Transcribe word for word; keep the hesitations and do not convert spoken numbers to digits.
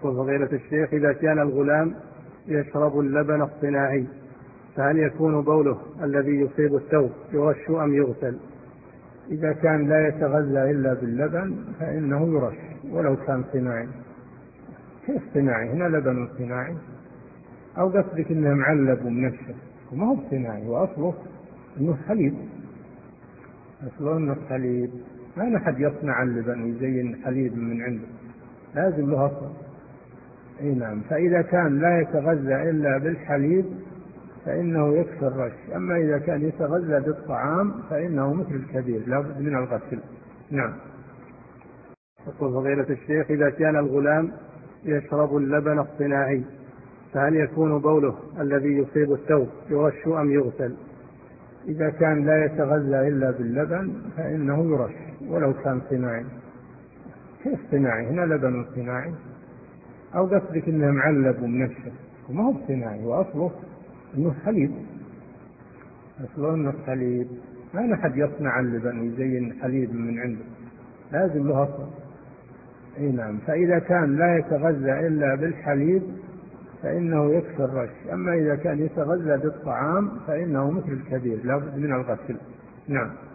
يقول فضيلة الشيخ: إذا كان الغلام يشرب اللبن الصناعي فهل يكون بوله الذي يصيب الثوب يرش أم يغسل؟ إذا كان لا يتغذى إلا باللبن فإنه يرش ولو كان صناعي. كيف صناعي؟ هنا لبن صناعي، أو قصدك إنه معلب ومنشف؟ وما هو صناعي، وأصله إنه حليب، أصله إنه حليب. ما أحد يصنع اللبن ويزين حليب من عنده، لازم له أصل. أي نعم. فإذا كان لا يتغذى إلا بالحليب فإنه يكفي الرش، أما إذا كان يتغذى بالطعام فإنه مثل الكبير لا بد من الغسل. نعم. يقول فضيلة الشيخ: إذا كان الغلام يشرب اللبن الصناعي فهل يكون بوله الذي يصيب الثوب يرش أم يغسل؟ إذا كان لا يتغذى إلا باللبن فإنه يرش ولو كان صناعي. كيف صناعي؟ هنا لبن صناعي، أو قصدك إنه معلب ومنشف؟ وما هو صناعي، وأصله إنه حليب، أصله إنه حليب. ما أحد يصنع اللبن ويزين حليب من عنده، لازم له أصل. أي نعم. فإذا كان لا يتغذى إلا بالحليب فإنه يكفي الرش، أما إذا كان يتغذى بالطعام فإنه مثل الكبير لا بد من الغسل. نعم.